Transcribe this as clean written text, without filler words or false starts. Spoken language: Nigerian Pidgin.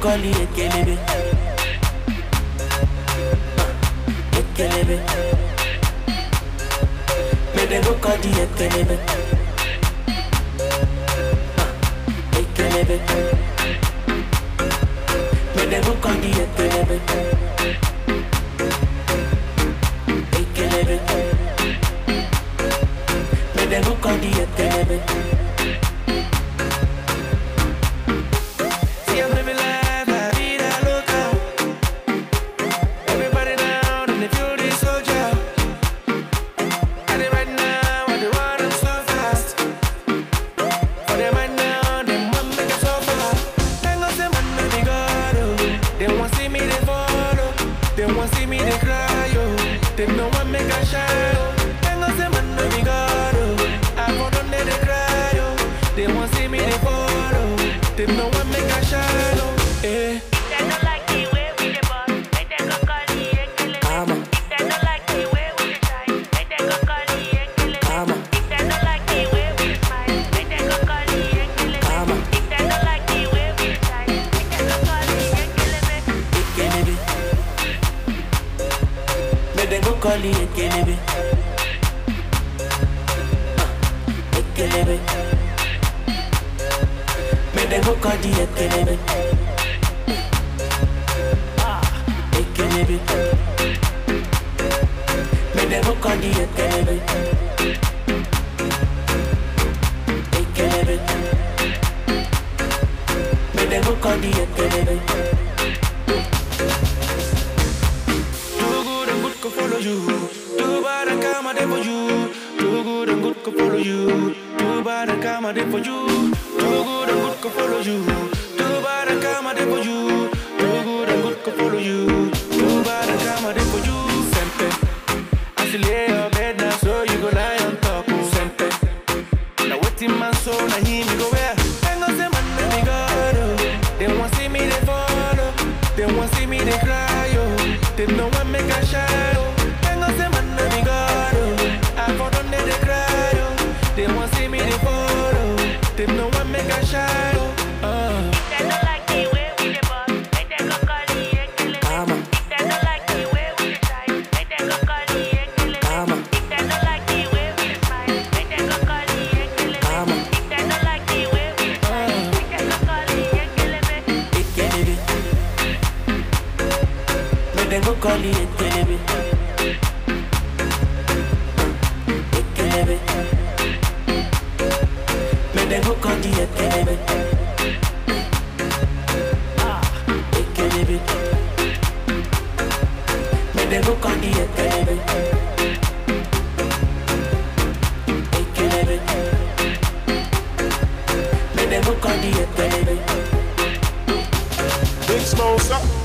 call it Ekelebe. Ekelebe. Make them go call it Ekelebe. Ekelebe. Make them go call it Ekelebe. Ekelebe. Make them go call it Ekelebe. Call it Ekelebe. Ekelebe. Make them go call it Ekelebe. Ekelebe. Make them go call it Ekelebe. Ekelebe. Make them go call it Ekelebe. Follow you, too bad I come a day for you. Too good and good could follow you. Too bad I come a day for you. Too good and good could follow you. Too bad I come a day for you. Too good and good could follow you. Too bad I come a day for you. Sempe, I still lay your bed now, so you go lie on top. Sempe, now waiting my soul, now hear me go where? Hang on, say man, let me go. They want see me, they follow. They want see me, they cry, yo. They know I make a shine. They want see me, they follow. They know I make a shine. They don't like the way we the boss. Make them go call the Ekelebe. They don't like the way we the shine. Make them go call the Ekelebe. They don't like the way we the smile. Make them go call the Ekelebe. They don't like the way we the smile. Make them go call the Ekelebe. Ekelebe. Make them go call the Ekelebe. Ekelebe. They go call the Ekelebe. Ekelebe. Make them go call the Ekelebe. Ekelebe. Make them go call the Ekelebe. Big Smoke up.